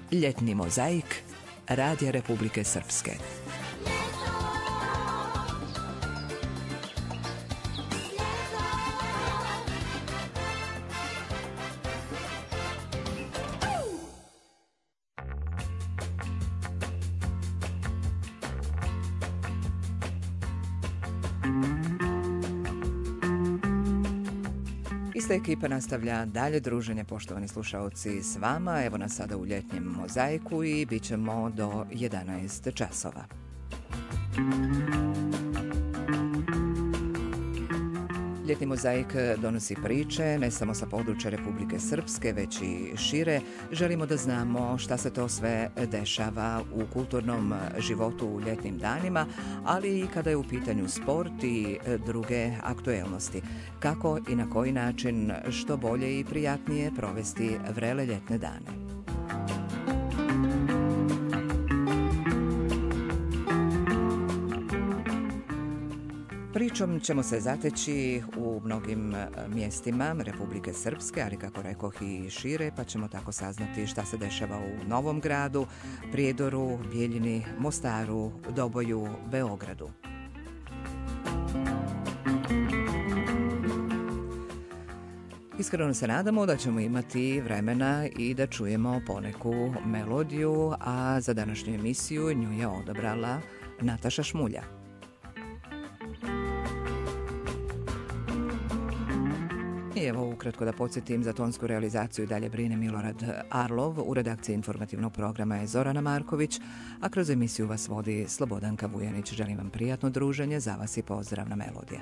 Ljetni mozaik Radija Republike Srpske. Ista ekipa nastavlja dalje druženje, poštovani slušaoci, s vama. Evo nas sada u ljetnjem mozaiku i bit ćemo do 11 časova. Ljetni mozaik donosi priče ne samo sa područja Republike Srpske, već i šire. Želimo da znamo šta se to sve dešava u kulturnom životu u ljetnim danima, ali i kada je u pitanju sport i druge aktuelnosti. Kako i na koji način što bolje i prijatnije provesti vrele ljetne dane. Pričom ćemo se zateći u mnogim mjestima Republike Srpske, ali kako rekoh i šire, pa ćemo tako saznati šta se dešava u Novom Gradu, Prijedoru, Bijeljini, Mostaru, Doboju, Beogradu. Iskreno se nadamo da ćemo imati vremena i da čujemo poneku melodiju, a za današnju emisiju nju je odabrala Nataša Šmulja. I evo ukratko da podsjetim, za tonsku realizaciju i dalje brine Milorad Arlov, u redakciji informativnog programa je Zorana Marković, a kroz emisiju vas vodi Slobodanka Vujanić. Želim vam prijatno druženje, za vas i pozdravna melodija.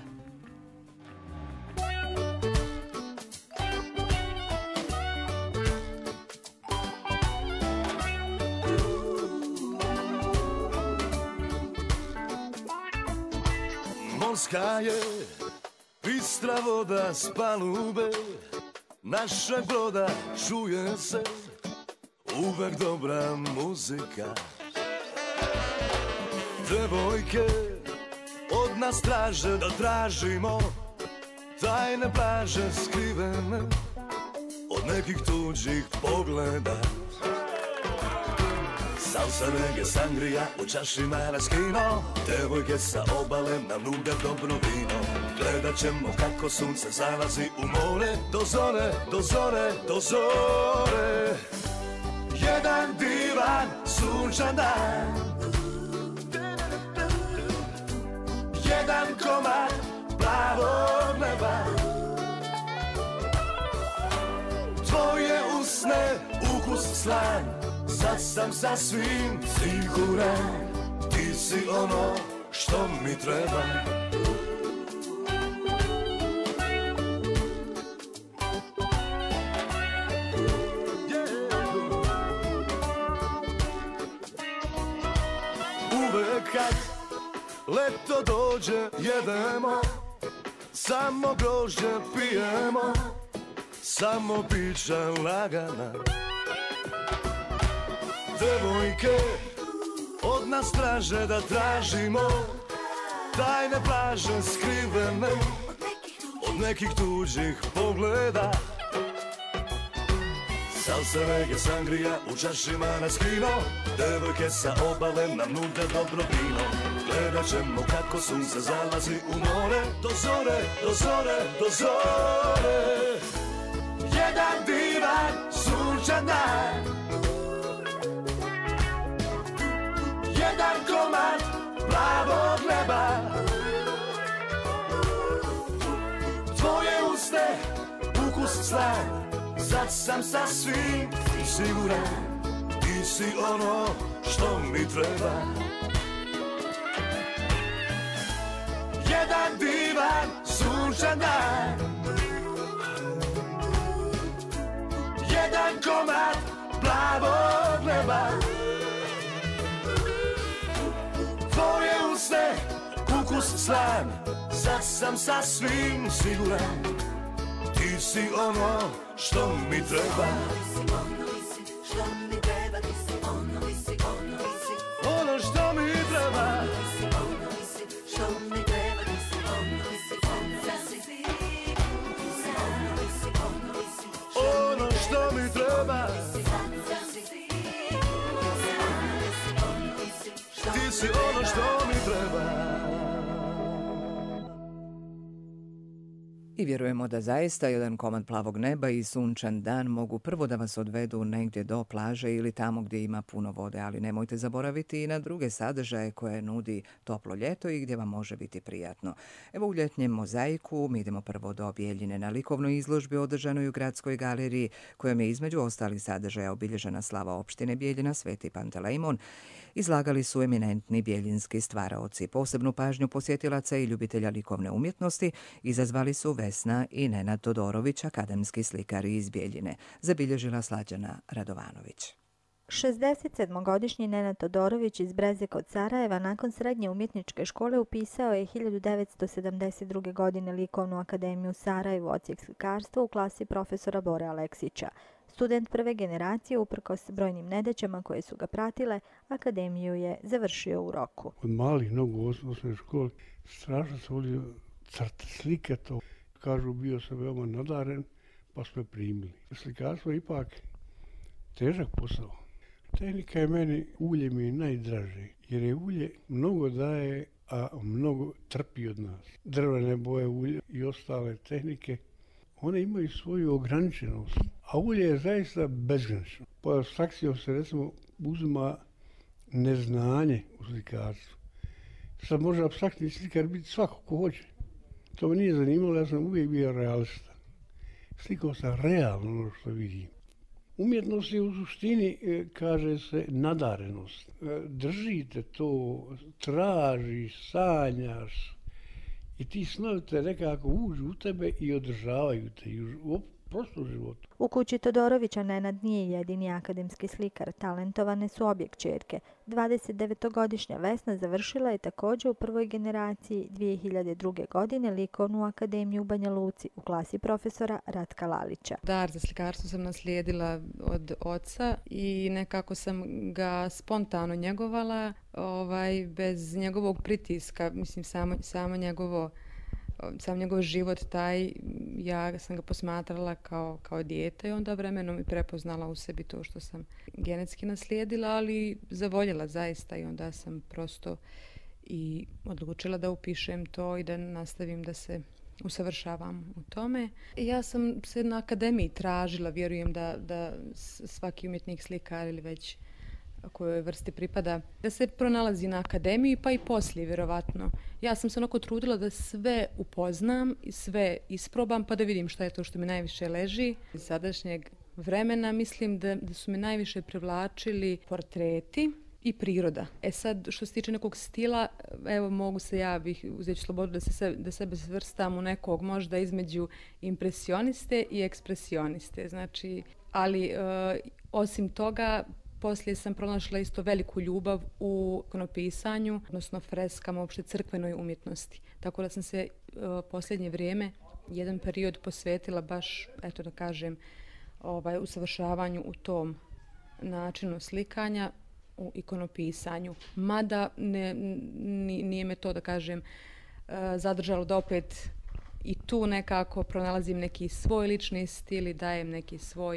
Morska je bistra voda s palube našeg broda, čuje se uvek dobra muzika. Devojke od nas traže da tražimo tajne plaže skrivene od nekih tuđih pogleda. Salsa, reggae, sangrija, u čaši maraskino, devojke sa obale nam nude dobro vino. Gledat ćemo kako sunce zalazi u more, do zore, do zore, do zore. Jedan divan sunčan dan, jedan komad plavog neba. Tvoje usne, ukus slan, sad sam sasvim siguran, ti si ono što mi treba. Uvek kad leto dođe jedemo, samo grožđe pijemo, samo pića lagana. Devojke od nas traže da tražimo tajne plaže skrivene od nekih tuđih pogleda. Salsa, reggae, sangrija, u čaši maraskino, devojke sa obale nam nude dobro vino. Gledat ćemo kako sunce zalazi u more, do zore, do zore, do zore. Jedan divan sunčan dan, jedan komad plavog neba. Tvoje usne, ukus slan, sad sam sasvim siguran, ti si ono što mi treba. Jedan divan sunčan dan, jedan komad plavog neba. Tvoje usne, ukus slan, sad sam sasvim siguran, ti si ono što mi treba. Ono što mi treba. Ono što mi treba. si ono što mi treba. I vjerujemo da zaista jedan komad plavog neba i sunčan dan mogu prvo da vas odvedu negdje do plaže ili tamo gdje ima puno vode, ali nemojte zaboraviti i na druge sadržaje koje nudi toplo ljeto i gdje vam može biti prijatno. Evo u ljetnjem mozaiku mi idemo prvo do Bjeljine na likovnoj izložbi održanoj u Gradskoj galeriji, kojom je između ostalih sadržaja obilježena slava opštine Bjeljina Sveti Pantelejmon. Izlagali su eminentni bjeljinski stvaraoci. Posebnu pažnju posjetilaca i ljubitelja likovne umjetnosti izazvali su Vesna i Nenad Todorović, akademski slikari iz Bjeljine, zabilježila Slađana Radovanović. 67-godišnji Nenad Todorović iz Breze kod Sarajeva nakon srednje umjetničke škole upisao je 1972. godine Likovnu akademiju u Sarajevu, odsjek slikarstva u klasi profesora Bore Aleksića. Student prve generacije, uprkos brojnim nedaćama koje su ga pratile, akademiju je završio u roku. Od malih nogu u osnovnoj školi strašno sam volio crtati, slikati. Kažu, bio sam veoma nadaren, pa smo primili. Slikarstvo je ipak težak posao. Tehnika je meni, ulje mi je najdraže, jer je ulje mnogo daje, a mnogo trpi od nas. Drvene boje, ulje i ostale tehnike, one imaju svoju ograničenost, a ulje je zaista bezgranično. Po abstrakcijom se recimo uzima neznanje u slikarstvu. Sad može apstraktni slikar biti svako ko hoće. To me nije zanimalo, ja sam uvijek bio realista. Slikao sam realno ono što vidim. Umjetnost je u suštini, kaže se, nadarenost. Držite to, tražiš, sanjaš i ti snovi te nekako uđu u tebe i održavaju te u prostom životu. U kući Todorovića Nenad nije jedini akademski slikar, talentovane su obje kćerke. 29-godišnja Vesna završila je također u prvoj generaciji 2002. godine Likovnu akademiju u Banja Luci u klasi profesora Ratka Lalića. Dar za slikarstvo sam naslijedila od oca i nekako sam ga spontano njegovala, bez njegovog pritiska, mislim sam njegov život taj, ja sam ga posmatrala kao dijete i onda vremenom i prepoznala u sebi to što sam genetski naslijedila, ali zavoljela zaista i onda sam prosto i odlučila da upišem to i da nastavim da se usavršavam u tome. Ja sam se na akademiji tražila, vjerujem da svaki umjetnik, slikar ili već kojoj vrsti pripada, da se pronalazi na akademiji pa i poslije vjerovatno. Ja sam se onako trudila da sve upoznam i sve isprobam pa da vidim šta je to što mi najviše leži. Iz sadašnjeg vremena mislim da su me najviše privlačili portreti i priroda. Sad, što se tiče nekog stila, evo ja bih uzeti slobodu da sebe svrstam u nekog možda između impresioniste i ekspresioniste. Znači, ali osim toga, poslije sam pronašla isto veliku ljubav u ikonopisanju, odnosno freskama, uopšte crkvenoj umjetnosti. Tako da sam se posljednje vrijeme jedan period posvetila baš, da kažem, usavršavanju u tom načinu slikanja, u ikonopisanju. Mada nije me to, da kažem, zadržalo da opet i tu nekako pronalazim neki svoj lični stil i dajem neki svoj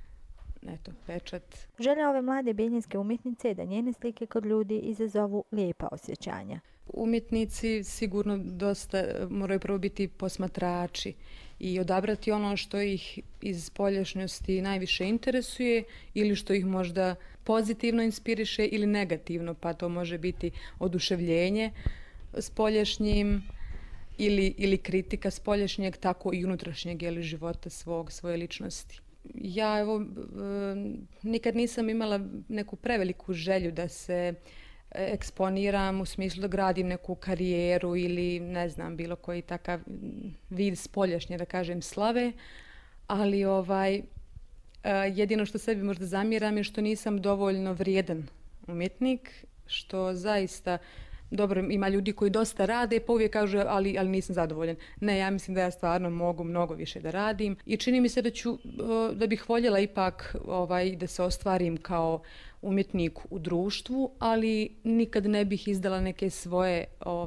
pečat. Želja ove mlade bjeljinske umjetnice je da njene slike kod ljudi izazovu lijepa osjećanja. Umjetnici sigurno dosta moraju prvo biti posmatrači i odabrati ono što ih iz spoljašnjosti najviše interesuje ili što ih možda pozitivno inspiriše ili negativno, pa to može biti oduševljenje spoljašnjim ili kritika spoljašnjeg, tako i unutrašnjeg života svoje ličnosti. Ja nikad nisam imala neku preveliku želju da se eksponiram u smislu da gradim neku karijeru ili ne znam bilo koji takav vid spoljašnje, da kažem, slave, ali jedino što sebi možda zamjeram je što nisam dovoljno vrijedan umjetnik, što zaista dobro, ima ljudi koji dosta rade pa uvijek kažu ali nisam zadovoljan. Ne, ja mislim da ja stvarno mogu mnogo više da radim i čini mi se da bih voljela ipak da se ostvarim kao umjetnik u društvu, ali nikad ne bih izdala neke svoje,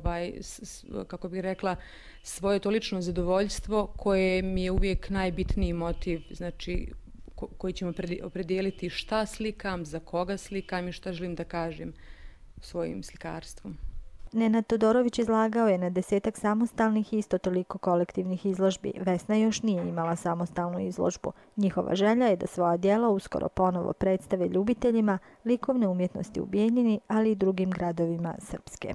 kako bih rekla, svoje to lično zadovoljstvo koje mi je uvijek najbitniji motiv, znači koji ćemo opredijeliti šta slikam, za koga slikam i šta želim da kažem svojim slikarstvom. Nenad Todorović izlagao je na 10-ak samostalnih i isto toliko kolektivnih izložbi. Vesna još nije imala samostalnu izložbu. Njihova želja je da svoja djela uskoro ponovo predstave ljubiteljima likovne umjetnosti u Bijeljini, ali i drugim gradovima Srpske.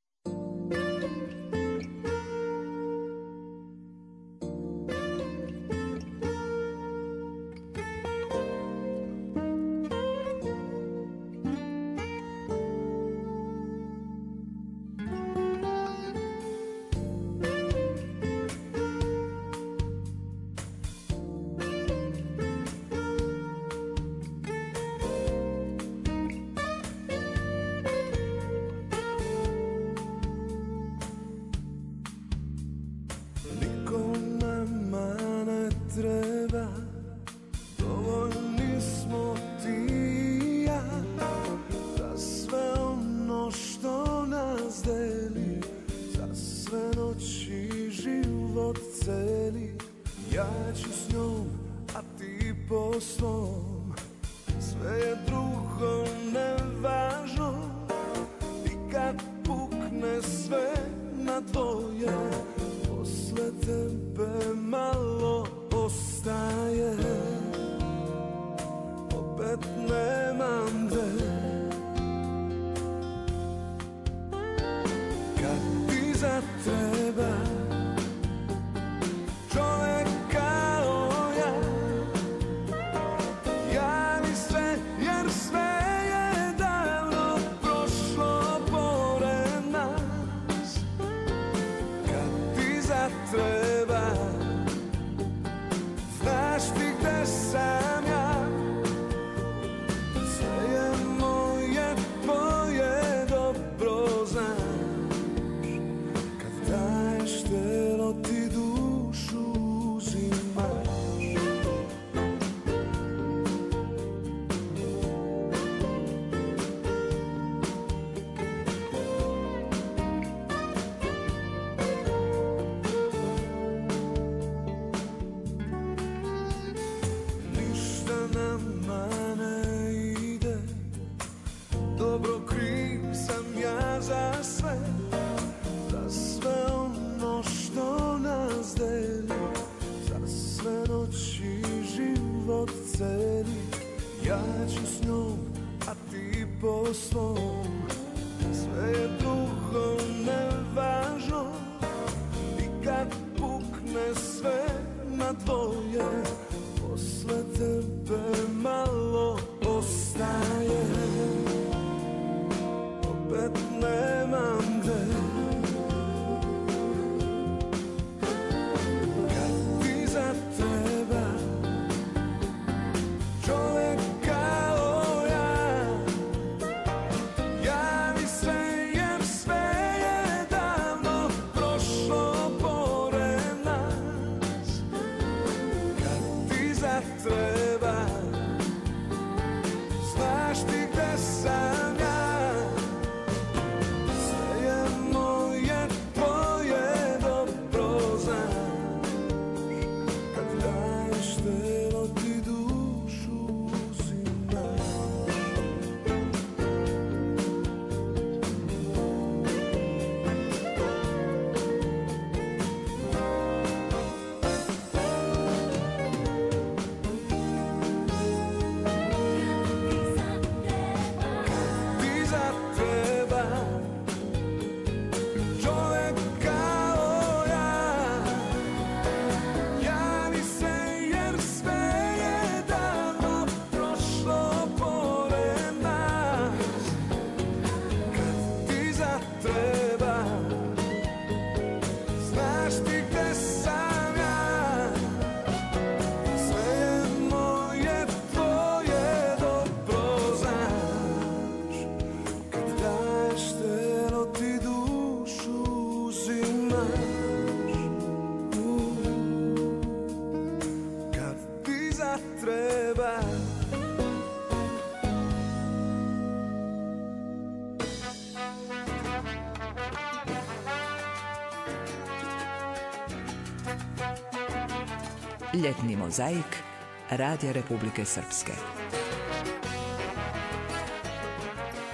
Ljetni mozaik Radija Republike Srpske.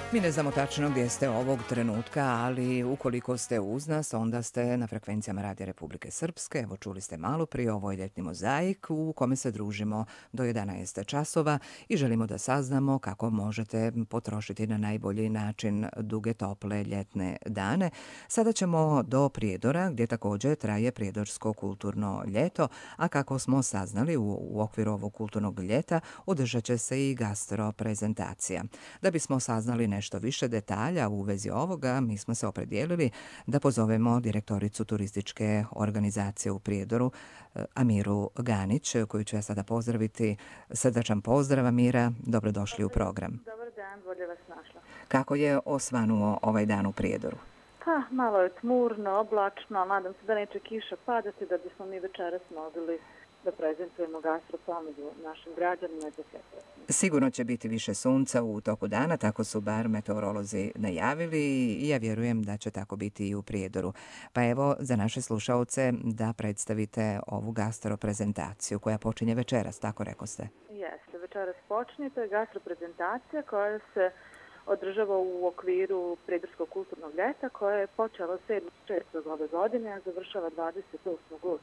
Mi ne znamo tačno gdje ste ovog trenutka, ali ukoliko ste uz nas, onda ste na frekvencijama Radija Republike Srpske. Evo, čuli ste malo prije, ovo je ljetni mozaik u kome se družimo do 11 časova i želimo da saznamo kako možete potrošiti na najbolji način duge, tople ljetne dane. Sada ćemo do Prijedora, gdje također traje Prijedorsko kulturno ljeto, a kako smo saznali u okviru ovog kulturnog ljeta održat će se i gastro prezentacija. Da bismo saznali nešto više detalja u vezi ovoga, mi smo se opredijelili da pozovemo direktoricu turističke organizacije u Prijedoru, Amiru Ganić, koju ću ja sada pozdraviti. Srdačan pozdrav, Amira, dobrodošli u program. Dobar dan, bolje vas našla. Kako je osvanuo ovaj dan u Prijedoru? Pa, malo je tmurno, oblačno, nadam se da neće kiša padati, da bismo mi večeras mogli da prezentujemo gastro ponudu našim građanima i posjetiteljima. Sigurno će biti više sunca u toku dana, tako su bar meteorolozi najavili i ja vjerujem da će tako biti i u Prijedoru. Pa evo, za naše slušaoce da predstavite ovu gastro prezentaciju koja počinje večeras, tako rekoste. Jeste, večeras počinje, to je gastro prezentacija koja se održava u okviru Prijedorskog kulturnog ljeta koja je počela 7.6. ove godine, a završava 28.8.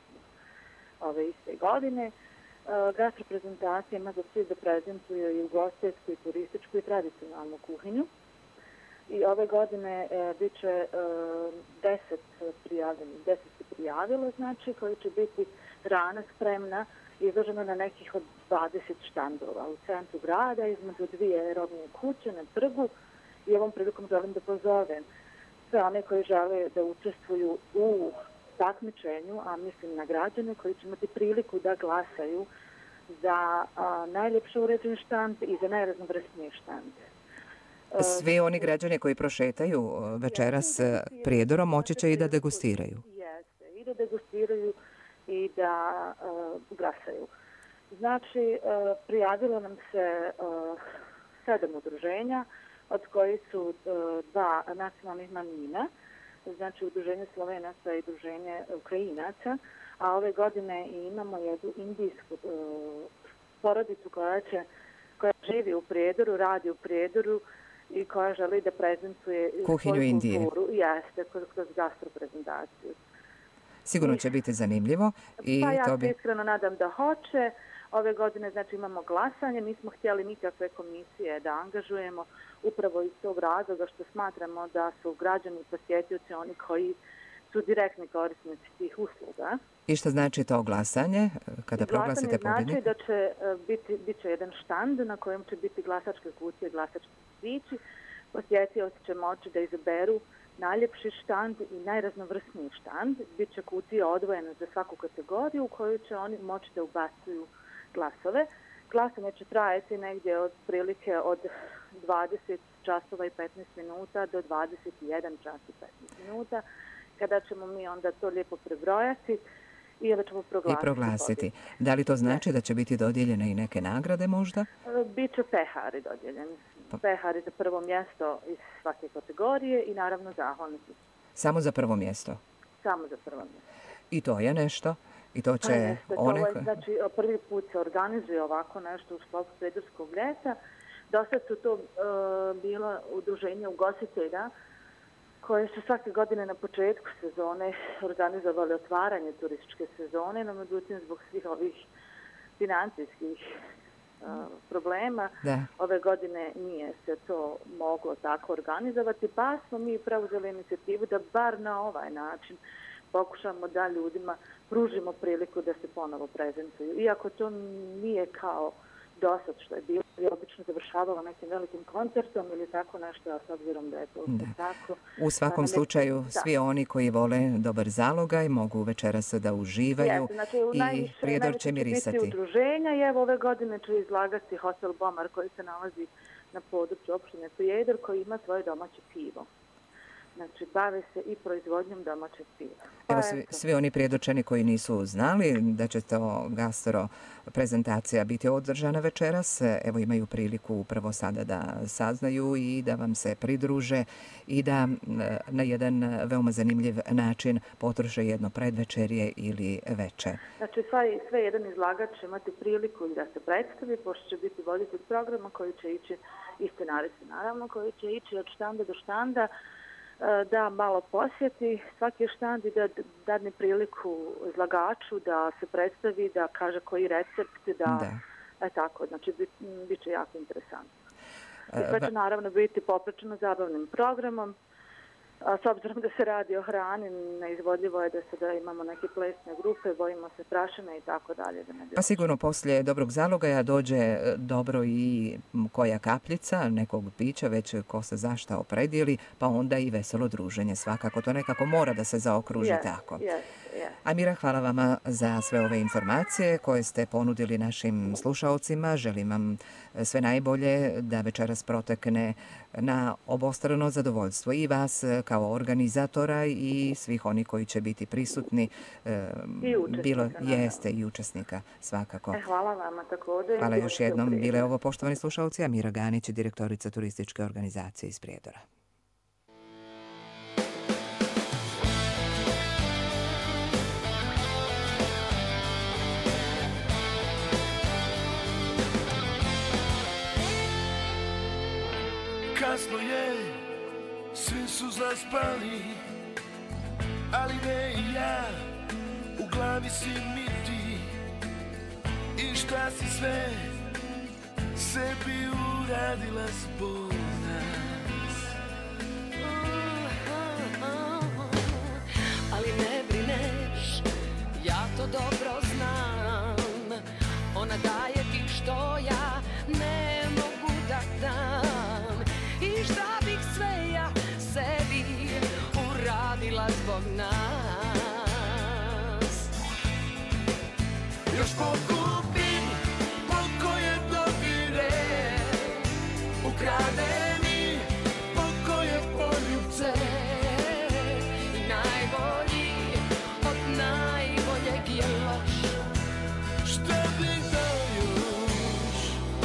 ove iste godine. Gastroprezentacija ima za cilj da prezentuje i ugostiteljsku i turističku i tradicionalnu kuhinju. I ove godine bit će 10 prijavljenih, 10 se prijavilo, znači, koji će biti hrana spremna, izložena na nekih od 20 štandova u centru grada, između dvije robne kuće na trgu. I ovom prilikom želim da pozovem sve one koji žele da učestvuju u takmičenju, a mislim na građane koji će imati priliku da glasaju za najljepše uređen štand i za najraznovrsniji štand. Svi oni građani koji prošetaju večeras Prijedorom moći će i da degustiraju. Jeste, i da degustiraju i da glasaju. Znači, prijavilo nam se 7 udruženja, od kojih su 2 nacionalnih manjina, znači udruženje Slovenaca i udruženje Ukrajinaca, a ove godine imamo jednu indijsku porodicu koja živi u Prijedoru, radi u Prijedoru i koja želi da prezentuje kuhinju svoju Indije. Kulturu. Jeste, kroz gastroprezentaciju. Sigurno će biti zanimljivo. Pa ja se iskreno nadam da hoće. Ove godine znači imamo glasanje, nismo htjeli nikakve komisije da angažujemo upravo iz tog razloga što smatramo da su građani i posjetioci oni koji su direktni korisnici tih usluga. I šta znači to glasanje kada proglasite pobjednika? Glasanje znači da će biti jedan štand na kojem će biti glasačke kutije, glasački listići. Posjetioci će moći da izaberu najljepši štand i najraznovrsniji štand. Biće kutije odvojene za svaku kategoriju u kojoj će oni moći da ubacuju glasove. Glasanje će trajati negdje od prilike od 20 časova i 15 minuta do 21 čas i 15 minuta, kada ćemo mi onda to lijepo prebrojati i onda ćemo proglasiti. Da li to znači da će biti dodijeljene i neke nagrade možda? Biće pehari dodijeljeni. Pehari za prvo mjesto iz svake kategorije i naravno zahvalnici. Samo za prvo mjesto? Samo za prvo mjesto. I to je nešto? I to će Znači, prvi put se organizuje ovako nešto u sklopu Prijedorskog ljeta. Dosad su to bila udruženja ugostitelja koje su svake godine na početku sezone organizovali otvaranje turističke sezone, no međutim zbog svih ovih financijskih problema ove godine nije se to moglo tako organizovati, pa smo mi preuzeli inicijativu da bar na ovaj način pokušamo da ljudima pružimo priliku da se ponovo prezentuju. Iako to nije kao dosad što je bilo, je obično završavalo nekim velikim koncertom ili tako nešto, a s obzirom da je to tako. U svakom slučaju, svi oni koji vole dobar zalogaj mogu večeras da uživaju i Prijedor će mirisati. Biti udruženja i evo ove godine će izlagati Hotel Bomar koji se nalazi na području opštine Prijedor koji ima svoje domaće pivo. Znači, bave se i proizvodnjom domaćeg piva. Evo svi oni prijedočeni koji nisu znali da će to gastro prezentacija biti održana večeras, evo imaju priliku upravo sada da saznaju i da vam se pridruže i da na jedan veoma zanimljiv način potroše jedno predvečerje ili veče. Znači, sve jedan izlagač će imati priliku da se predstavi, pošto će biti voditelj programa koji će ići, i scenaristi naravno, koji će ići od štanda do štanda, da malo posjeti svaki štand i da dadne priliku izlagaču da se predstavi, da kaže koji recept, tako, znači bit će jako interesantno. I sve će naravno biti popraćeno zabavnim programom. S obzirom da se radi o hrani, neizvodljivo je da imamo neke plesne grupe, bojimo se prašine i tako dalje. Pa sigurno poslije dobrog zalogaja dođe dobro i koja kapljica nekog pića, već ko se zašta opredijeli, pa onda i veselo druženje svakako. To nekako mora da se zaokruži tako. Amira, hvala vama za sve ove informacije koje ste ponudili našim slušaocima. Želim vam sve najbolje da večeras protekne na obostrano zadovoljstvo i vas kao organizatora i svih oni koji će biti prisutni. I učesnika. Jeste i učesnika svakako. Hvala vama također. Hvala još jednom. Bile ovo, poštovani slušalci, Amira Ganić, direktorica turističke organizacije iz Prijedora. Kasno je, svi su zaspali, ali ne i ja, u glavi si mi ti. I šta si sve sebi uradila zbog nas. Ali ne brineš, ja to dobro znam. Ona daje ti što ja ne mogu da dam. I šta bih sve ja sebi uradila zbog nas. Još pokupim pokoje dodire, ukrade mi pokoje poljubce. I najbolji od najboljeg je loš. Šta bih dao još?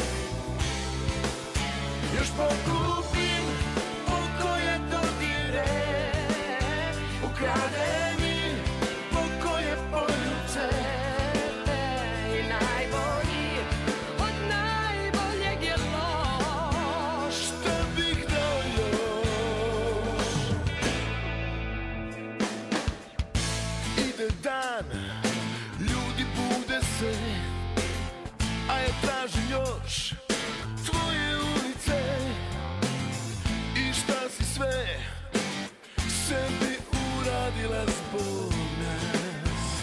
Još pokupim pokoje dodire, ukrade mi pokoje poljubce. I najbolji od najboljeg je loš. Šta bih dao još? Ide dan, ljudi bude se, a ja tražim još tvoje ulice. I šta si sve sebi uradila zbog nas.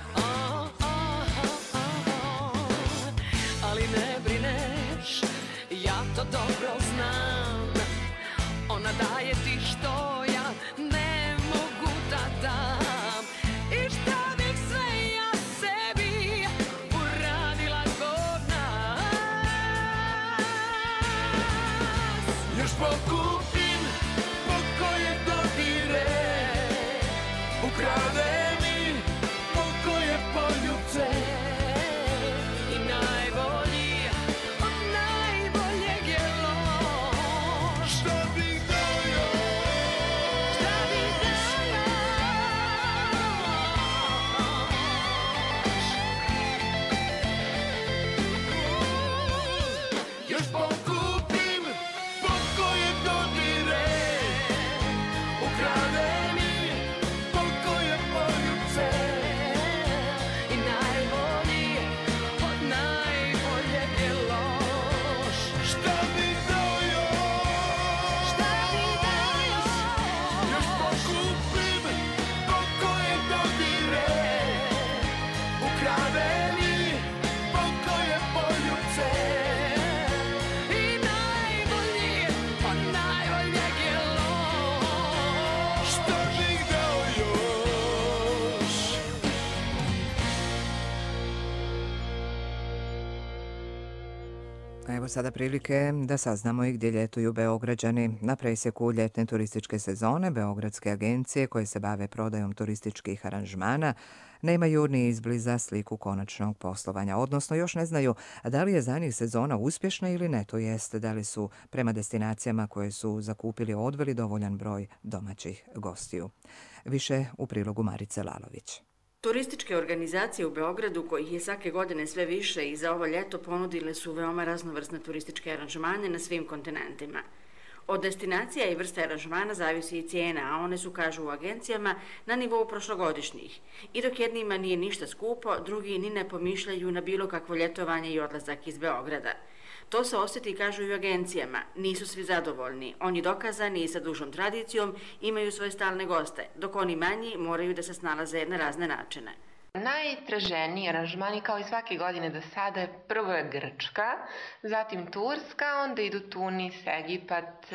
Ali ne brineš, ja to dobro znam. Ona daje ti što ja ne mogu da dam. I šta bih sve ja sebi uradila zbog nas. Evo sada prilike da saznamo i gdje ljetuju Beograđani. Na presjeku ljetne turističke sezone beogradske agencije koje se bave prodajom turističkih aranžmana nemaju ni izbliza sliku konačnog poslovanja, odnosno još ne znaju da li je za njih sezona uspješna ili ne, to jest da li su prema destinacijama koje su zakupili odveli dovoljan broj domaćih gostiju. Više u prilogu Marice Lalović. Turističke organizacije u Beogradu, kojih je svake godine sve više i za ovo ljeto, ponudile su veoma raznovrsne turističke aranžmane na svim kontinentima. Od destinacija i vrste aranžmana zavisi i cijena, a one su, kažu u agencijama, na nivou prošlogodišnjih. I dok jednima nije ništa skupo, drugi ni ne pomišljaju na bilo kakvo ljetovanje i odlazak iz Beograda. To se osjeti, kažu i u agencijama. Nisu svi zadovoljni. Oni dokazani i sa dužom tradicijom imaju svoje stalne goste, dok oni manji moraju da se snalaze na razne načine. Najtraženiji aranžmani kao i svake godine do sada prvo je Grčka, zatim Turska, onda idu Tunis, Egipat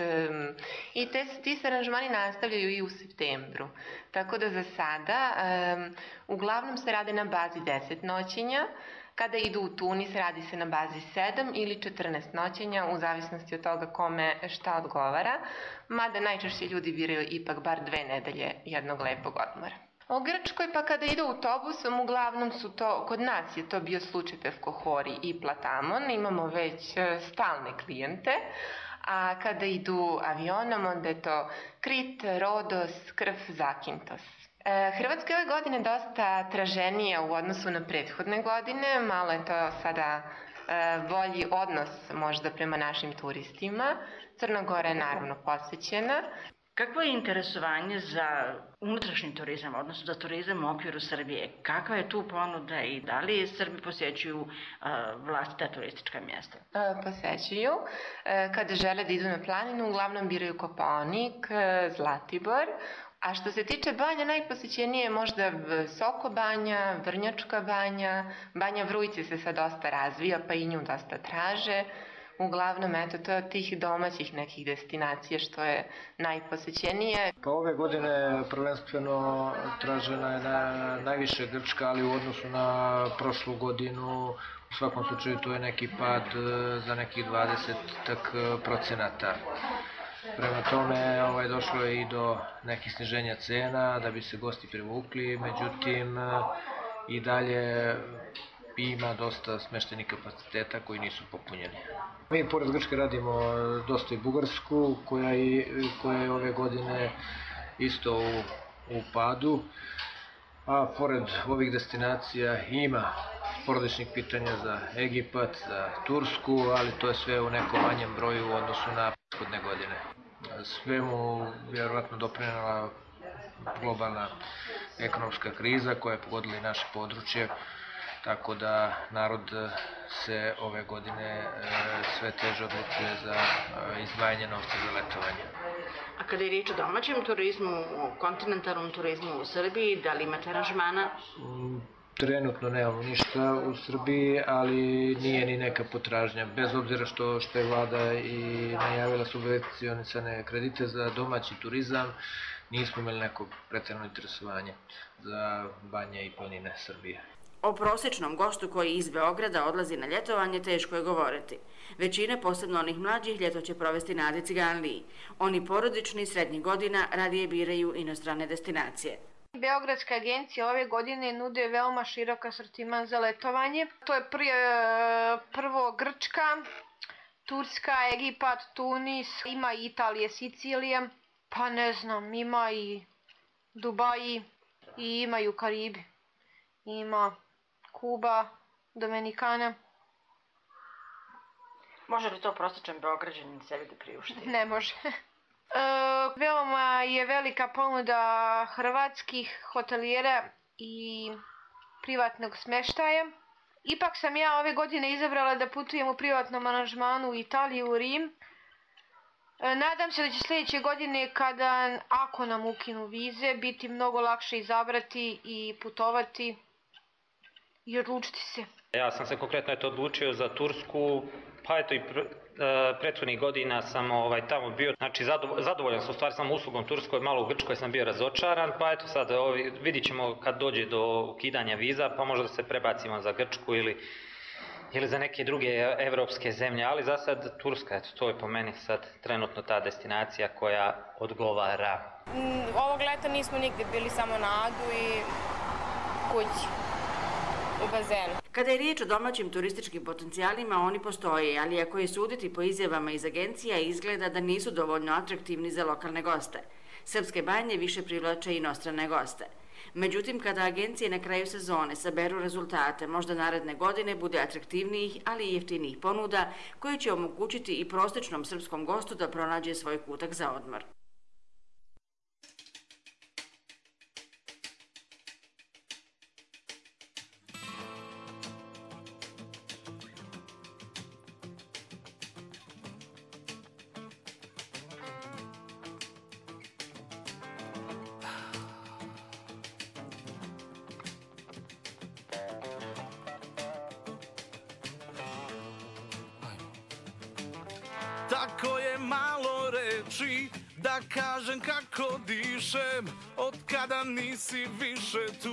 i ti se aranžmani nastavljaju i u septembru. Tako da za sada uglavnom se rade na bazi 10 noćenja. Kada idu u Tunis, radi se na bazi 7 ili 14 noćenja, u zavisnosti od toga kome šta odgovara, mada najčešće ljudi biraju ipak bar 2 nedelje jednog lepog odmora. O Grčkoj pa kada idu autobusom, uglavnom su to, kod nas je to bio slučaj Pevkohori i Platamon, imamo već stalne klijente, a kada idu avionom, onda je to Krit, Rodos, Krf, Zakintos. Hrvatska je ove godine dosta traženija u odnosu na prethodne godine, malo je to sada bolji odnos možda prema našim turistima. Crna Gora je naravno posvećena. Kakvo je interesovanje za unutrašnji turizam, odnosno za turizam u okviru Srbije? Kakva je tu ponuda i da li Srbi posjećuju vlastita turistička mjesta? Posjećuju. Kada žele da idu na planinu, uglavnom biraju Kopaonik, Zlatibor. A što se tiče banja, najposjećenije je možda Soko banja, Vrnjačka banja, Banja Vrujci se sad dosta razvija, pa i nju dosta traže. Uglavnom, eto, to je od tih domaćih nekih destinacija što je najposjećenije. Pa ove godine prvenstveno tražena je najviše Grčka, ali u odnosu na prošlu godinu u svakom slučaju to je neki pad za nekih 20%. Prema tome došlo je i do nekih sniženja cena da bi se gosti privukli, međutim i dalje ima dosta smeštenih kapaciteta koji nisu popunjeni. Mi pored Grčke radimo dosta i Bugarsku koja je ove godine isto u padu, a pored ovih destinacija ima porodičnih pitanja za Egipat, za Tursku, ali to je sve u nekom manjem broju u odnosu na prethodne godine. Sve mu vjerovatno doprinela globalna ekonomska kriza koja je pogodila i naše područje, tako da narod se ove godine sve teže odlučuje za izdvajanje novca za letovanje. A kada je riječ o domaćem turizmu, o kontinentalnom turizmu u Srbiji, da li imate aranžmana? Trenutno nemamo ništa u Srbiji, ali nije ni neka potražnja. Bez obzira što je vlada i najavila subvencionisane kredite za domaći turizam, nismo imali neko pretjerano interesovanje za banje i planine Srbije. O prosječnom gostu koji iz Beograda odlazi na ljetovanje teško je govoriti. Većina, posebno onih mlađih, ljeto će provesti na Adi Ciganliji. Oni porodični srednjih godina radije biraju inostrane destinacije. Beogradska agencija ove godine nude veoma širok asortiman za letovanje. To je prvo Grčka, Turska, Egipat, Tunis, ima i Italije, Sicilija, pa ne znam, ima i Dubaji i imaju Karibi. Ima Kuba, Dominikana. Može li to prosječan Beograđanin sebi da priušti? Ne može. Veoma je velika ponuda hrvatskih hotelijera i privatnog smještaja. Ipak sam ja ove godine izabrala da putujem u privatnom aranžmanu u Italiju, u Rim. Nadam se da će sljedeće godine, ako nam ukinu vize, biti mnogo lakše izabrati i putovati i odlučiti se. Ja sam se konkretno odlučio za Tursku, pa eto i prethodnih godina sam tamo bio, znači zadovoljan sam u stvari sam uslugom Turskoj, malo u Grčkoj sam bio razočaran, pa eto sad vidit ćemo kad dođe do ukidanja viza, pa možda da se prebacimo za Grčku ili ili za neke druge evropske zemlje, ali za sad Turska, eto, to je po meni sad trenutno ta destinacija koja odgovara. Ovog leta nismo nigde bili, samo na Adu i kući u bazenu. Kada je riječ o domaćim turističkim potencijalima, oni postoje, ali ako je suditi po izjavama iz agencija, izgleda da nisu dovoljno atraktivni za lokalne goste. Srpske banje više privlače inostrane goste. Međutim, kada agencije na kraju sezone saberu rezultate, možda naredne godine bude atraktivnijih, ali i jeftinijih ponuda, koji će omogućiti i prosječnom srpskom gostu da pronađe svoj kutak za odmor. Tako je malo reči da kažem kako dišem od kada nisi više tu.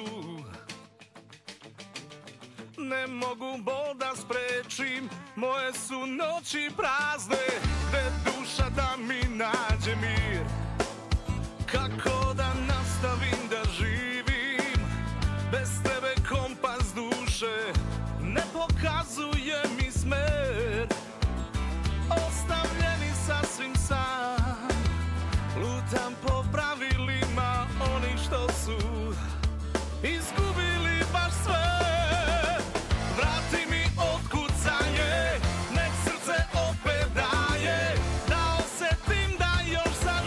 Ne mogu bol da sprečim, moje su noći prazne, gde duša da mi nađe mir. Kako da nastavim da živim, bez tebe kompas duše ne pokazuje mi smer. Ostavljeni sasvim sam, lutam po pravilima onih što su izgubili baš sve. Vrati mi otkucanje, nek srce opet daje, da osetim da još sam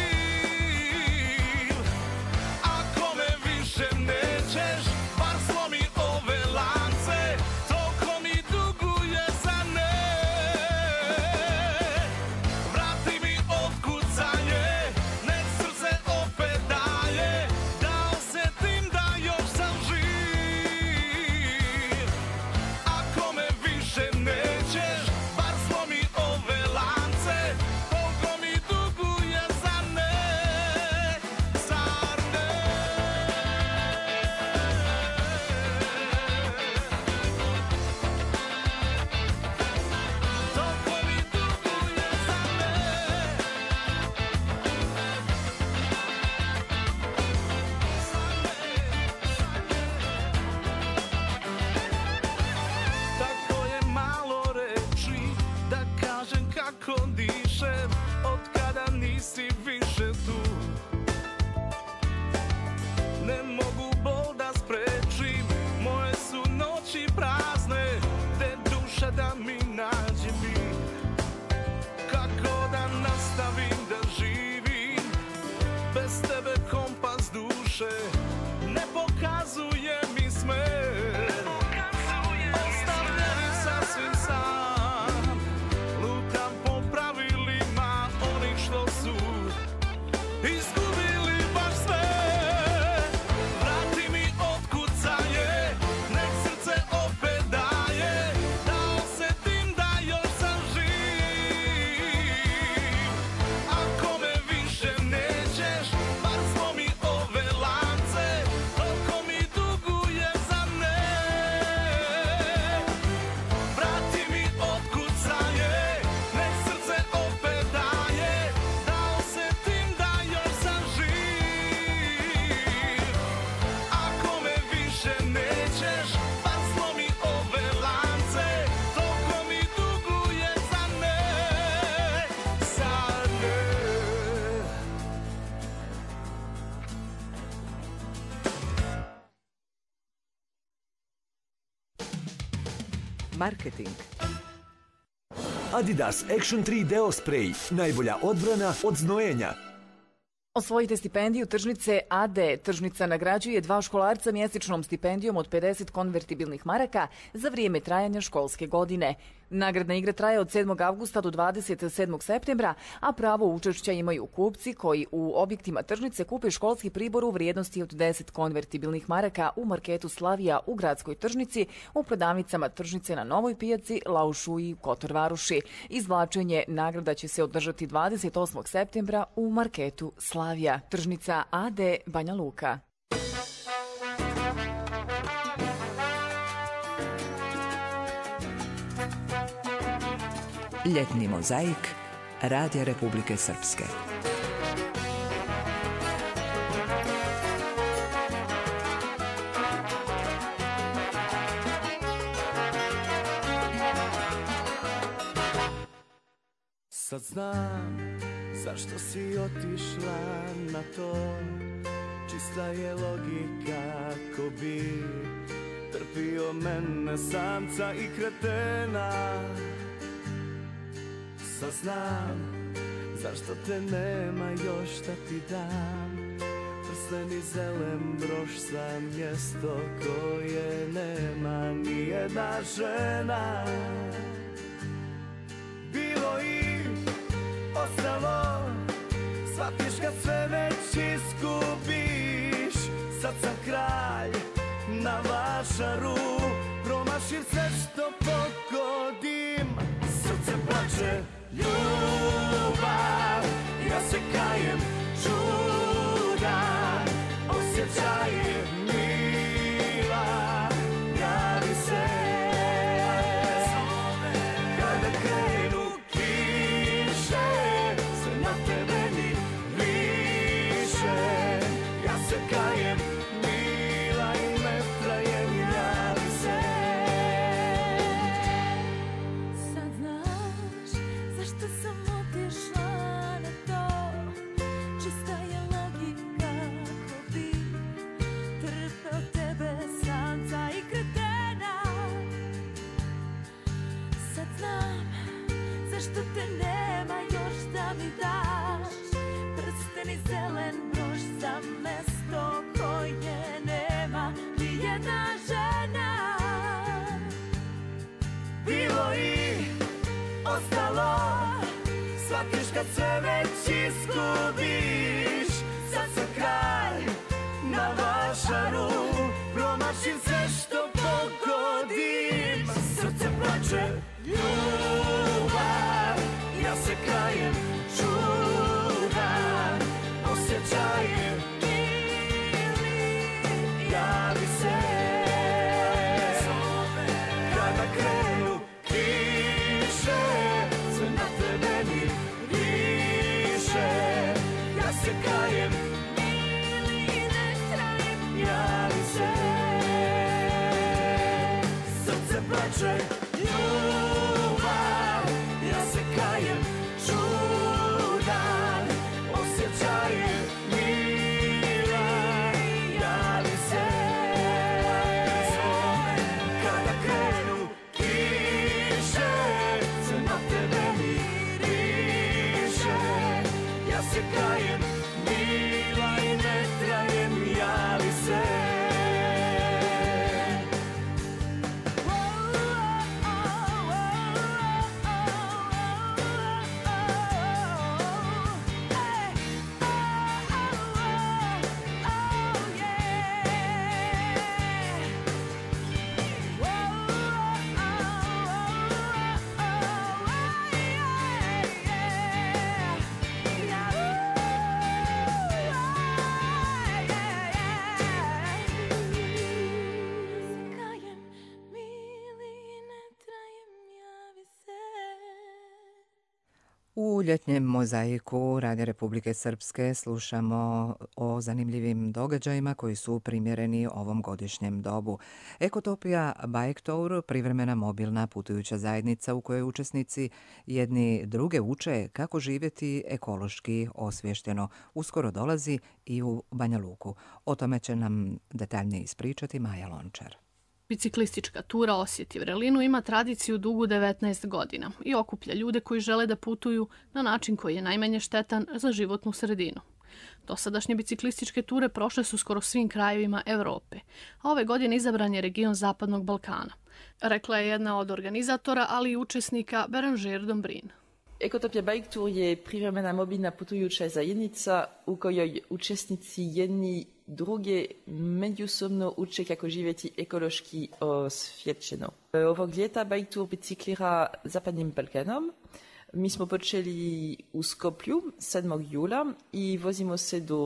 živ. Ako me više nećeš, bar slomi ove lance, toliko mi duguje za ne. Da mi nađe mir, kako da nastavim da živim, bez tebe kompas duše ne pokazuje mi smer. Ostavljeni sasvim sam, lutam po pravilima onih što su izgubili baš sve. Vrati mi otkucanje, nek srce opet daje, Marketing. Adidas Action 3 Deo Spray. Najbolja odbrana od znojenja. Osvojite stipendiju tržnice AD. Tržnica nagrađuje 2 školarca mjesečnom stipendijom od 50 konvertibilnih maraka za vrijeme trajanja školske godine. Nagradna igra traje od 7. avgusta do 27. septembra, a pravo učešća imaju kupci koji u objektima tržnice kupe školski pribor u vrijednosti od 10 konvertibilnih maraka u marketu Slavija u gradskoj tržnici, u prodavnicama tržnice na Novoj pijaci, Laušu i Kotor Varoši. Izvlačenje nagrada će se održati 28. septembra u marketu Slavija. Tržnica AD Banja Luka. Ljetni mozaik Radija Republike Srpske. Sad znam zašto si otišla na to, čista je logika ko bi trpio mene samca i kretena. Sad znam zašto te nema još da ti dam, prsten i zelen broš za mjesto koje nema ni jedna žena. Bilo i ostalo, shvatiš kad sve već izgubiš. Sad sam kralj na vašaru, promašim sve što pogodim. Srce plače ljubav, ja se kajem čudan, osjećaj je mila, javi se kada krenu kiše, sve na tebe mi više. Ja se kajem mila i ne trajem, javi se. Sad znaš zašto sam otišla na to, čista je logika ko bi trpeo tebe samca i kretena. Sad znam zašto te nema još da mi daš, prsten i zelen broš za mesto koje nema ni jedna žena. Bilo i ostalo, shvatiš kad sve već izgubiš. Sad sam kralj na vašaru, promašim sve što pogodim. Srce plače ljubav, ja se kajem čudan, osjećaj je mili, javi se kada krenu kiše, sve na tebe mi više. Ja se kajem mili i ne trajem, javi se. Srce plače ljubav, ja se kajem čudan, osjećaj je mila, javi se kada krenu kiše, sve na tebe mi više. Ja se kajem mila i ne trajem, javi se. U ljetnjem mozaiku Radija Republike Srpske slušamo o zanimljivim događajima koji su primjereni ovom godišnjem dobu. Ekotopija Bike Tour, privremena mobilna putujuća zajednica u kojoj učesnici jedni druge uče kako živjeti ekološki osvješteno, uskoro dolazi i u Banja Luku. O tome će nam detaljnije ispričati Maja Lončar. Biciklistička tura Osjeti Vrelinu ima tradiciju dugu 19 godina i okuplja ljude koji žele da putuju na način koji je najmanje štetan za životnu sredinu. Dosadašnje biciklističke ture prošle su skoro svim krajevima Evrope, a ove godine izabran je region Zapadnog Balkana. Rekla je jedna od organizatora, ali i učesnika Beranžer Dombrin. Ekotopija Bike Tour je privremena mobilna putujuća zajednica u kojoj učesnici jedni druge međusobno uče kako živjeti ekološki osvjećeno. Ovog ljeta Bike Tour biciklira Zapadnim Balkanom. Mi smo počeli u Skoplju 7. jula i vozimo se do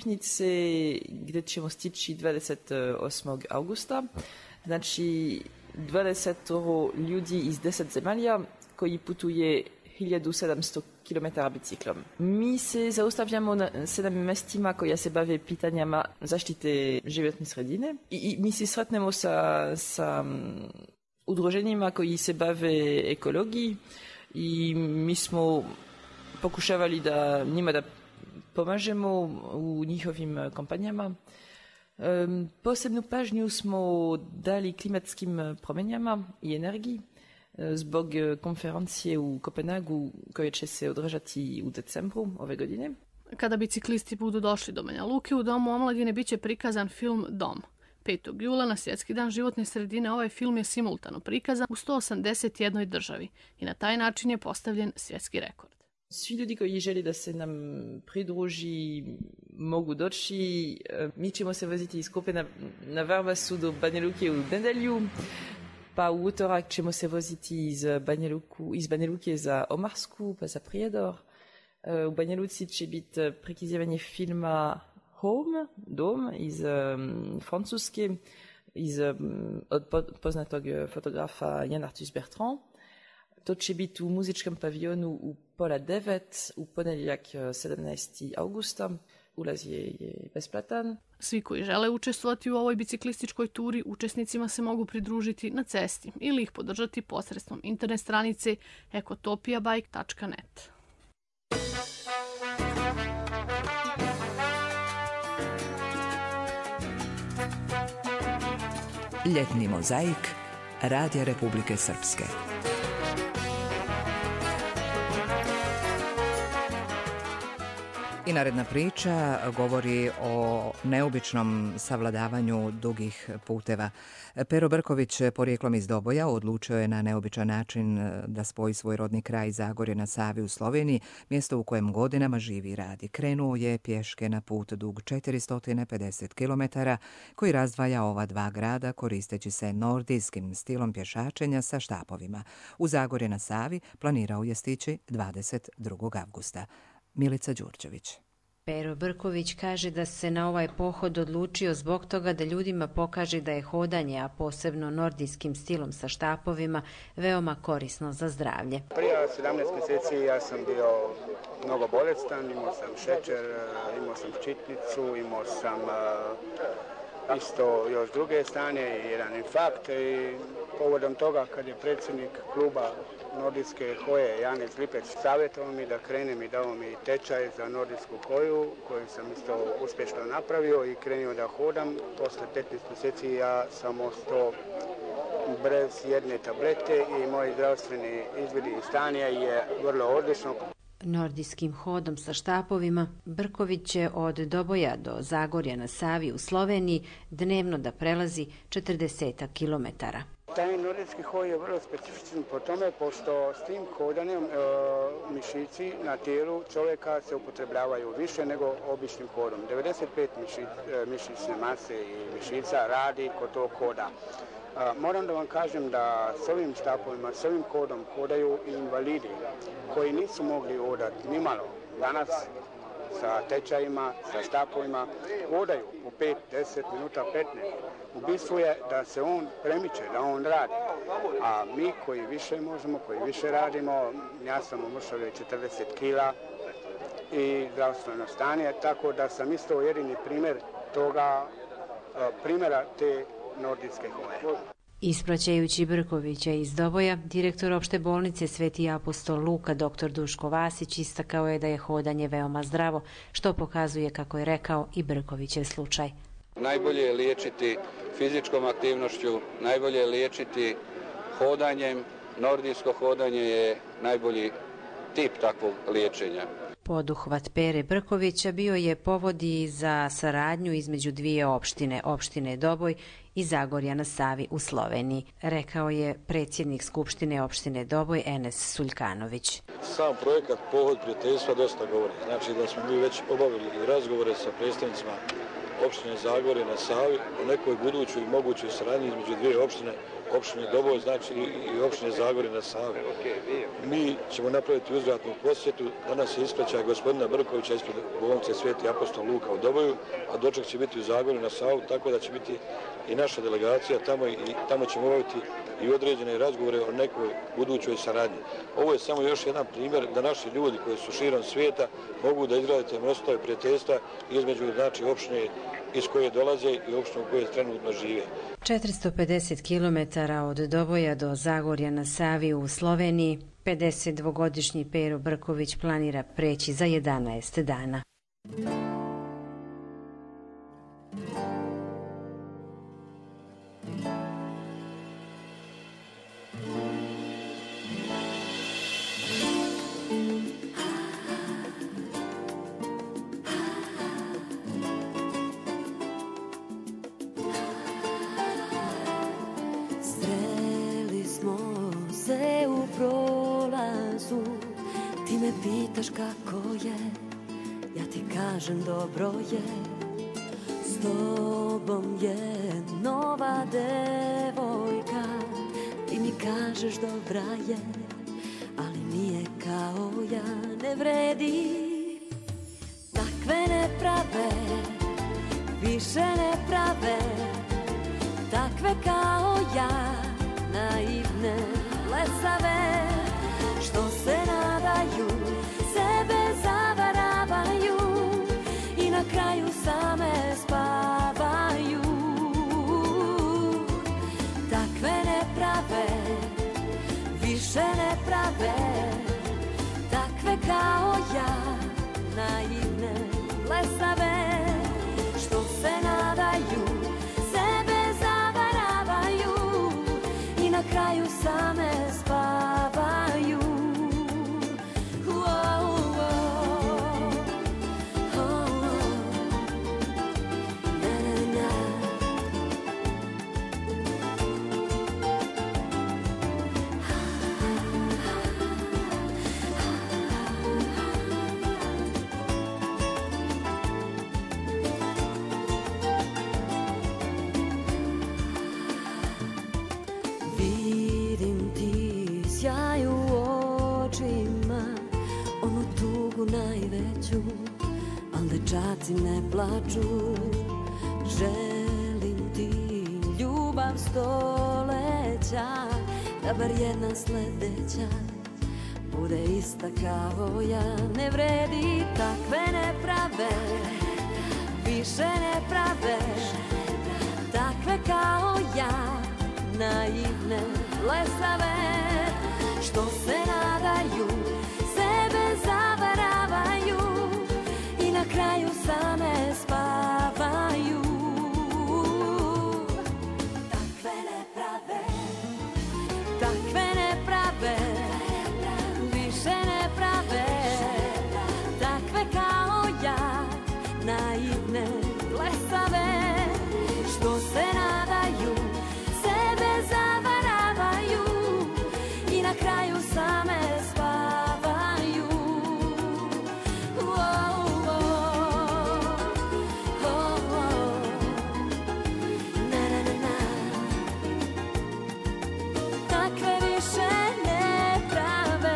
Koprivnice gdje ćemo stići 28. augusta. Znači, 20 ljudi iz 10 zemalja koji putuje 1700 km biciklom. Mi se zaustavljamo na 7 mestima koja se bave pitanjama zaštite životne sredine i mi se sretnemo sa udruženjima koji se bave ekologiji i mi smo pokušavali njima da pomažemo u njihovim kampanjama. Posebnu pažnju smo dali klimatskim promjenama i energiji zbog konferencije u Kopenhagu koja će se održati u decembru ove godine. Kada biciklisti budu došli do Banja Luke, u Domu omladine biće prikazan film Dom. 5. jula na Svjetski dan životne sredine ovaj film je simultano prikazan u 181 državi i na taj način je postavljen svjetski rekord. Svi ljudi koji žele da se nam pridruži mogu doći. Mi ćemo se voziti iz Kope na Varvasu do Banja Luke u nedelju, pa u utorak ćemo se voziti iz Banja Luke za Omarsku, pa za Prijedor. U Banja Luci će biti prikazivanje filma Home, Dom, iz Francuske, od poznatog fotografa Jan Arthus Bertrand. To će biti u muzičkom paviljonu u 8:30 u ponedjeljak 17. augusta. Ulaz je besplatan. Svi koji žele učestvovati u ovoj biciklističkoj turi, učesnicima se mogu pridružiti na cesti ili ih podržati posredstvom internet stranice ekotopiabike.net. Ljetni mozaik Radija Republike Srpske. I naredna priča govori o neobičnom savladavanju dugih puteva. Pero Brković, porijeklom iz Doboja, odlučio je na neobičan način da spoji svoj rodni kraj Zagorje na Savi u Sloveniji, mjesto u kojem godinama živi i radi. Krenuo je pješke na put dug 450 km koji razdvaja ova dva grada koristeći se nordijskim stilom pješačenja sa štapovima. U Zagorje na Savi planirao je stići 22. avgusta. Milica Đurđević. Pero Brković kaže da se na ovaj pohod odlučio zbog toga da ljudima pokaže da je hodanje, a posebno nordijskim stilom sa štapovima, veoma korisno za zdravlje. Prije 17 mjeseci ja sam bio mnogo bolestan, imao sam šećer, imao sam ščitnicu, imao sam isto još druge stanje i jedan infarkt i povodom toga kad je predsjednik kluba nordijske hoje Janez Lipec savjetovao mi da krenem i dao mi tečaj za nordijsku hoju koju sam isto uspješno napravio i krenio da hodam. Posle 15 mjeseci ja sam ostao bez jedne tablete i moji zdravstveni izvidi i stanje je vrlo odlično. Nordijskim hodom sa štapovima Brković će od Doboja do Zagorja na Savi u Sloveniji dnevno da prelazi 40 kilometara. Taj nordijski hoj je vrlo specifičan po tome, pošto s tim hodanjem mišići na tijelu čovjeka se upotrebljavaju više nego običnim hodom. 95 mišićne mase i mišića radi kod tog hoda. Moram da vam kažem da s ovim štapovima, s ovim hodom hodaju i invalidi koji nisu mogli hodati nimalo. Danas sa tečajima, sa štapovima hodaju po 5, 10 minuta, 15. U bistvu je da se on premiče, da on radi. A mi koji više možemo, koji više radimo, ja sam u mršavlju 40 kila i zdravstveno stanje, tako da sam isto jedini primjer toga, primjera te nordijske hoje. Ispraćajući Brkovića iz Doboja, direktor opšte bolnice Sveti apostol Luka, dr. Duško Vasić, istakao je da je hodanje veoma zdravo, što pokazuje, kako je rekao, i Brkovićev slučaj. Najbolje je liječiti fizičkom aktivnošću, najbolje je liječiti hodanjem. Nordijsko hodanje je najbolji tip takvog liječenja. Poduhvat Pere Brkovića bio je povod i za saradnju između dvije opštine, opštine Doboj i Zagorja na Savi u Sloveniji, rekao je predsjednik Skupštine opštine Doboj Enes Suljkanović. Sam projekat Pohod prijateljstva dosta govori. Znači da smo mi već obavili i razgovore sa predstavnicima opštine Zagorje na Savi o nekoj budućoj i mogućoj saradnji između dvije opštine, opštine Doboj, znači i opštine Zagorje na Savi. Mi ćemo napraviti uzvratnu posjetu. Danas je ispraćaj gospodina Brkovića ispred bolnice Sveti apostol Luka u Doboju, a doček će biti u Zagorju na Savu, tako da će biti i naša delegacija tamo i tamo ćemo obaviti i određene razgovore o nekoj budućoj saradnji. Ovo je samo još jedan primjer da naši ljudi koji su širom svijeta mogu da izgrade te mostove prijateljstva između opštine iz koje dolaze i opštine u koje trenutno žive. 450 km od Doboja do Zagorja na Savi u Sloveniji 52-godišnji Pero Brković planira preći za 11 dana. Pitaš kako je, ja ti kažem dobro je. S tobom je nova devojka, ti mi kažeš dobra je, ali nije kao ja, ne vredi. Takve ne prave, više ne prave, takve kao ja, naivne, blesave, što se nadaju, sebe zavaravaju i na kraju same spavaju. Takve ne prave, više ne prave, takve kao ja, naivne, blesave, što se nadaju, sebe zavaravaju i na kraju same spavaju. Najveću, al dečaci ne plaču. Želim ti ljubav stoleća, da bar jedna sledeća bude ista kao ja. Ne vredi, takve ne prave, više ne prave, takve kao ja, naivne, blesave, što se nadaju, sebe zavaravaju i na kraju same spavaju. Takve ne prave, takve ne prave, više ne prave, takve kao ja, naivne, blesave, što se nadaju, sebe zavaravaju i na kraju same spavaju. Takve više ne prave.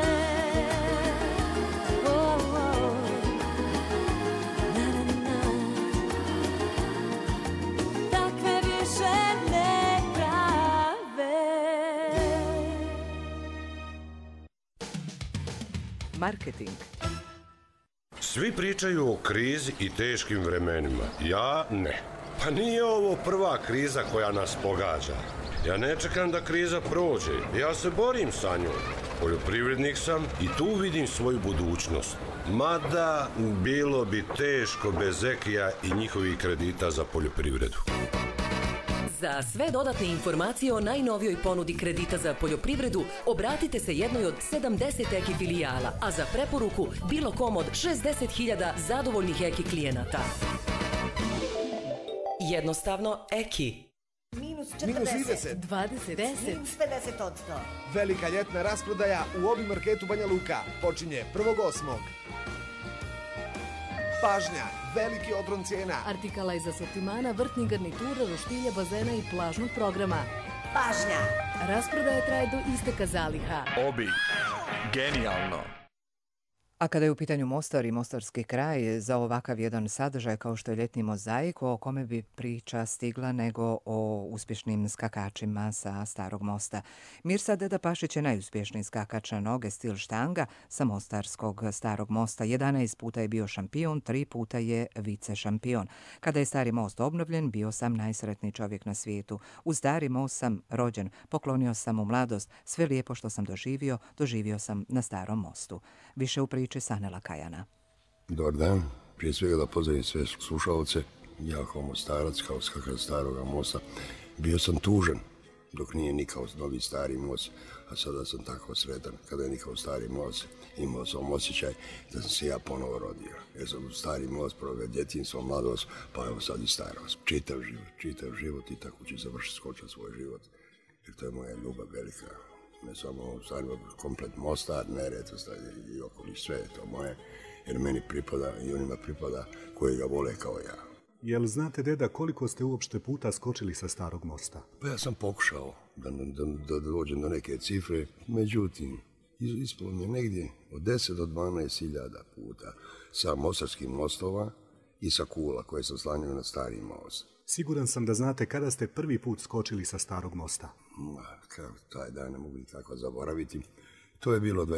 Takve više ne prave. Marketing. Svi pričaju o krizi i teškim vremenima. Ja ne. Pa nije ovo prva kriza koja nas pogađa. Ja ne čekam da kriza prođe. Ja se borim sa njom. Poljoprivrednik sam i tu vidim svoju budućnost. Mada bilo bi teško bez Ekija i njihovih kredita za poljoprivredu. Za sve dodatne informacije o najnovijoj ponudi kredita za poljoprivredu obratite se jednoj od 70 Eki filijala, a za preporuku bilo kom od 60.000 zadovoljnih Eki klijenata. Jednostavno Eki. Minus 30, 20, 10, minus 50%. Velika ljetna rasprodaja u Obi marketu Banja Luka počinje 1.8. Pažnja, veliki odron cijena. Artikala iz asortimana, vrtnih garnitura, roštilja, bazena i plažnog programa. Pažnja! Rasprodaja traje do isteka zaliha. Obi. Genijalno. A kada je u pitanju Mostar i mostarski kraj, za ovakav jedan sadržaj kao što je ljetni mozaik, o kome bi priča stigla nego o uspješnim skakačima sa Starog mosta. Mirsad Deda Pašić je najuspješniji skakač na noge stil štanga sa mostarskog Starog mosta. 11 puta je bio šampion, 3 puta je vice šampion. Kada je Stari most obnovljen, bio sam najsretniji čovjek na svijetu. U Stari most sam rođen, poklonio sam mu mladost, sve lijepo što sam doživio sam na Starom mostu. Više u priči Sanela Kajana. Dobar dan, prije svega da pozdravim sve slušalce. Ja kao mostarac, kao skakač Staroga mosta, bio sam tužan dok nije nikao novi Stari most, a sada sam tako sretan kada je nikao Stari most. Imao sam osjećaj da sam se ja ponovo rodio. Jer sam u Stari most proveo djetinjstvo, mladost, pa evo sad i starost. Čitav život i tako ću završiti skočiti svoj život. Jer to je moja ljubav velika. Ne samo u Stari, komplet Mostar, Neretva i okoliš, sve je to moje. Jer meni pripada i onima pripada koji ga vole kao ja. Jel znate, deda, koliko ste uopšte puta skočili sa Starog mosta? Pa ja sam pokušao da dođem do neke cifre, međutim, ispalo mi je negdje od 10 do 12.000 puta sa mostarskih mostova i sa kula koje sam slanjao na Stari most. Siguran sam da znate kada ste prvi put skočili sa Starog mosta. Taj dan ne mogu nikako zaboraviti. To je bilo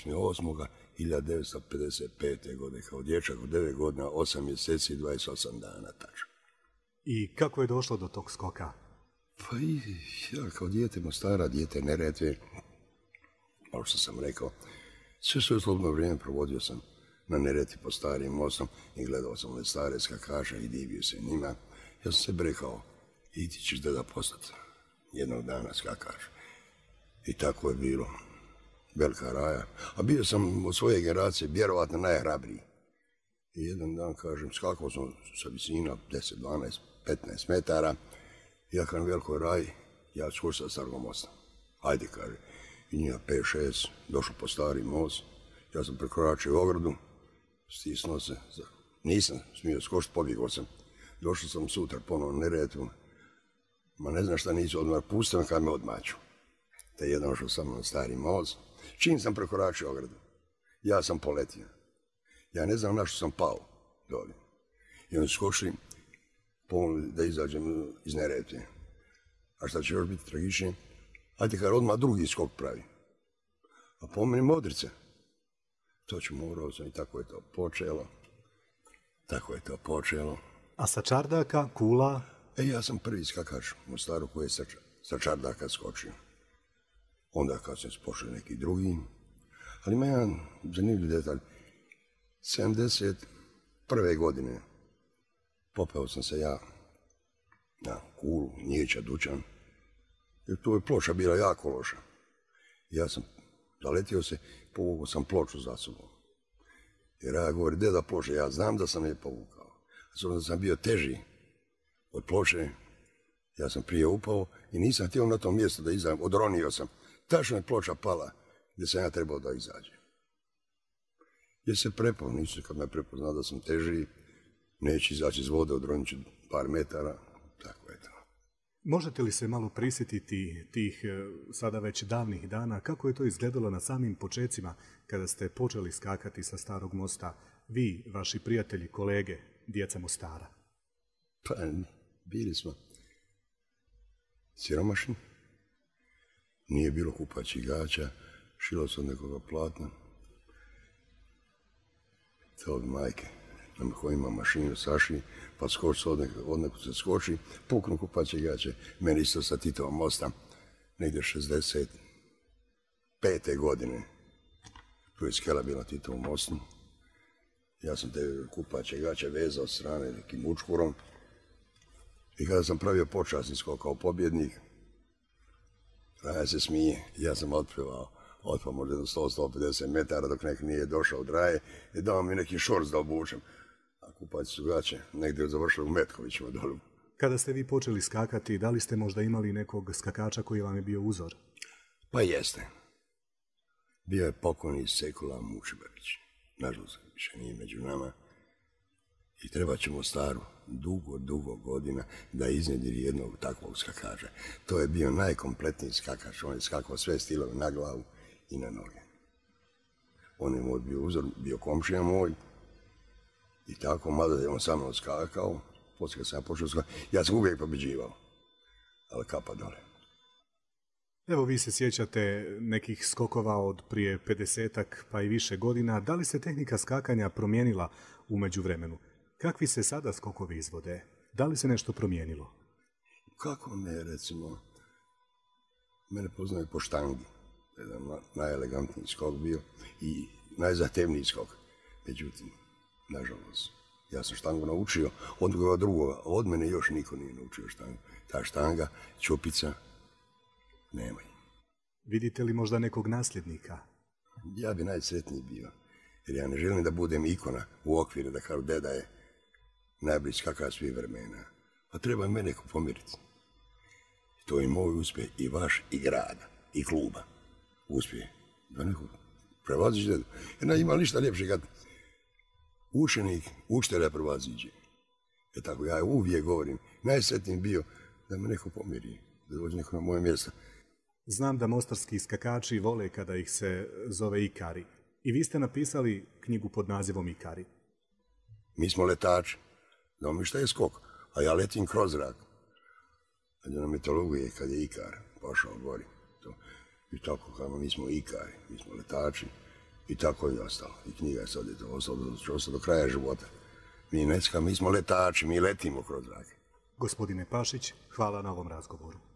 28.8.1955. godine, kao dječak od 9 godina, 8 mjeseci i 28 dana tačno. I kako je došlo do tog skoka? Pa i ja kao dijete Mostara, dijete Neretve, kao što sam rekao, sve svoje slobodno vrijeme provodio sam na Neretvi po Starim mostom i gledao sam ove stare skakaše i divio se njima. Ja sam se rekao, i ti ćeš deda postati jednog dana skakač. I tako je bilo. Velika raja. A bio sam od svoje generacije vjerovatno najhrabriji. I jedan dan, kažem, skakao sam sa visina 10, 12, 15 metara. Ja kao na velikoj raji, ja skočio sa Starog mosta. Ajde, kaže. I njima 5-6, došao po Stari most. Ja sam prekoračio ogradu, stisnuo se. Nisam smio skočiti, pobjegao sam. Došao sam sutra ponovno na Neretvu. Ma ne znam šta nisu odmah pustili kad me odmaću. Te jedan ošao sam na Stari most. Čim sam prekoračio ogradu, ja sam poletio. Ja ne znam na što sam pao dole. I oni skočili, pomogli da izađem iz Neretve. A šta će još biti tragičnije? Ajde kad odmah drugi skok pravi. A po meni Modrice. To ću morao sam i tako je to počelo. A sa čardaka, kula? Ja sam prvi skakač u Mostaru koji je sa čardaka skočio. Onda kad sam počeo neki drugi. Ali ima jedan zanimljiv detalj. 71. godine popeo sam se ja na kulu, Njeća, Dućan. Jer tu je ploča bila jako loša. Ja sam zaletio se, povukao sam ploču za sobom. Jer ja govori, deda ploče, ja znam da sam je povukao. S obzirom da sam bio teži od ploče, ja sam prije upao i nisam htio na tom mjestu da izađem, odronio sam. Tačno je ploča pala gdje sam ja trebao da izađem. Jer se prepao, nisu kad me prepoznao da sam teži, neće izaći iz vode, odronit ću par metara, tako je to. Možete li se malo prisjetiti tih sada već davnih dana, kako je to izgledalo na samim počecima kada ste počeli skakati sa Starog mosta, vi, vaši prijatelji, kolege, djeca Mostara? Pa, bili smo siromašni, nije bilo kupaćih gaća, šilo se od nekoga platna. To bi majke, ko ima mašinu, saši, pa skoči od nekog se skoči, puknu kupaće gaće. Meni isto sa Titova mosta, negdje 65. godine. Tu je skela bila Titovom mostu. Ja sam te kupaće gaće vezao s strane nekim učkurom. I kada sam pravio počasni skok kao pobjednik, Raja se smije, ja sam otpao možda do 100-150 metara dok nek nije došao od Raje i dao mi neki šorc da obučem. A kupaći su gaće negdje završili u Metkovićima dolu. Kada ste vi počeli skakati, da li ste možda imali nekog skakača koji vam je bio uzor? Pa jeste. Bio je pokojni Sekula Mučibabić. Nažalost, više nije među nama. I treba ćemo Staru dugo godina da iznjedri jednog takvog skakača. To je bio najkompletniji skakač. On je skakao sve stilove na glavu i na noge. On je moj bio uzor, bio komšija moj. I tako, mada je on sa mnom skakao, poslije kad sam ja počeo skakati, ja sam uvijek pobeđivao. Ali kapa dole. Evo, vi se sjećate nekih skokova od prije 50-ak pa i više godina. Da li se tehnika skakanja promijenila u međuvremenu? Kakvi se sada skokovi izvode? Da li se nešto promijenilo? Kako ne, recimo, mene poznaju po štangi. Jedan najelegantniji skok bio i najzahtevniji skok. Međutim, nažalost, ja sam štangu naučio od drugoga, a od mene još niko nije naučio štangu. Ta štanga, čupica, nema. Vidite li možda nekog nasljednika? Ja bi najsretniji bio, jer ja ne želim da budem ikona u okviru, da kao deda je najbolji skakač svih vremena. Pa treba me neko pomiriti. To je moj uspjeh, i vaš, i grada, i kluba. Uspjeh. Da neko prevaziš dedu. Jer ima ništa ljepše kad učenik učitelja prevaziđe. Tako ja uvijek govorim, najsretniji bio da me neko pomiri, da dođe neko na moje mjesto. Znam da mostarski skakači vole kada ih se zove ikari. I vi ste napisali knjigu pod nazivom Ikari. Mi smo letači. Znamo mi šta je skok, a ja letim kroz zrak. Kad je na mitologiji, kad je ikar pošao gori. I tako kao mi smo ikari, mi smo letači. I tako je ostalo. I knjiga je sad je to ostalo do kraja života. Mi smo letači, mi letimo kroz zrak. Gospodine Pašić, hvala na ovom razgovoru.